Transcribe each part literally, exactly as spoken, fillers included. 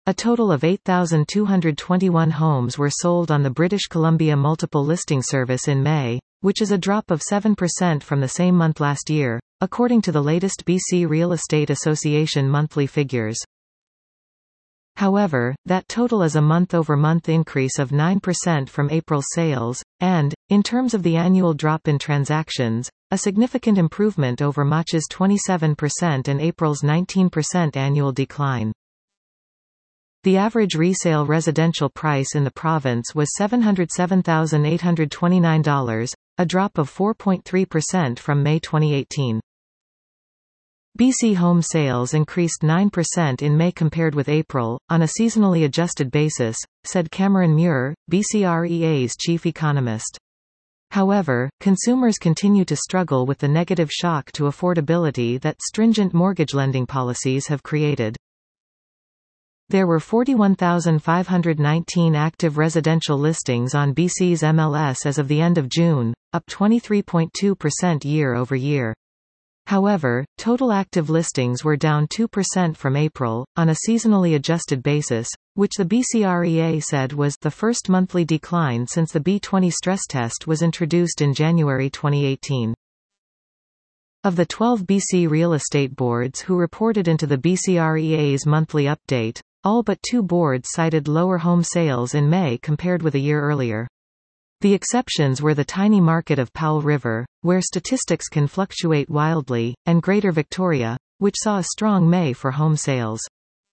A total of eight thousand two hundred twenty-one homes were sold on the British Columbia Multiple Listing Service in May, which is a drop of seven percent from the same month last year, according to the latest B C Real Estate Association monthly figures. However, that total is a month-over-month increase of nine percent from April's sales, and, in terms of the annual drop in transactions, a significant improvement over March's twenty-seven percent and April's nineteen percent annual decline. The average resale residential price in the province was seven hundred seven thousand eight hundred twenty-nine dollars, a drop of four point three percent from May twenty eighteen. B C home sales increased nine percent in May compared with April, on a seasonally adjusted basis, said Cameron Muir, B C R E A's chief economist. However, consumers continue to struggle with the negative shock to affordability that stringent mortgage lending policies have created. There were forty-one thousand five hundred nineteen active residential listings on B C's M L S as of the end of June, up twenty-three point two percent year-over-year. However, total active listings were down two percent from April, on a seasonally adjusted basis, which the B C R E A said was the first monthly decline since the B twenty stress test was introduced in January twenty eighteen. Of the twelve B C real estate boards who reported into the B C R E A's monthly update, all but two boards cited lower home sales in May compared with a year earlier. The exceptions were the tiny market of Powell River, where statistics can fluctuate wildly, and Greater Victoria, which saw a strong May for home sales.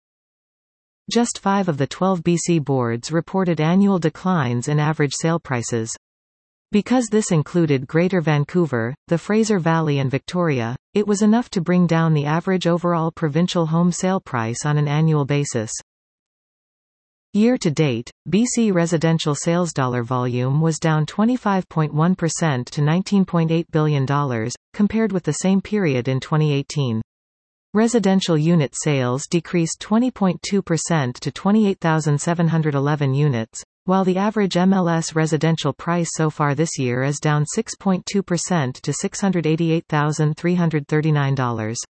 Just five of the twelve B C boards reported annual declines in average sale prices. Because this included Greater Vancouver, the Fraser Valley and Victoria, it was enough to bring down the average overall provincial home sale price on an annual basis. Year-to-date, B C residential sales dollar volume was down twenty-five point one percent to nineteen point eight billion dollars, compared with the same period in twenty eighteen. Residential unit sales decreased twenty point two percent to twenty-eight thousand seven hundred eleven units, while the average M L S residential price so far this year is down six point two percent to six hundred eighty-eight thousand three hundred thirty-nine dollars.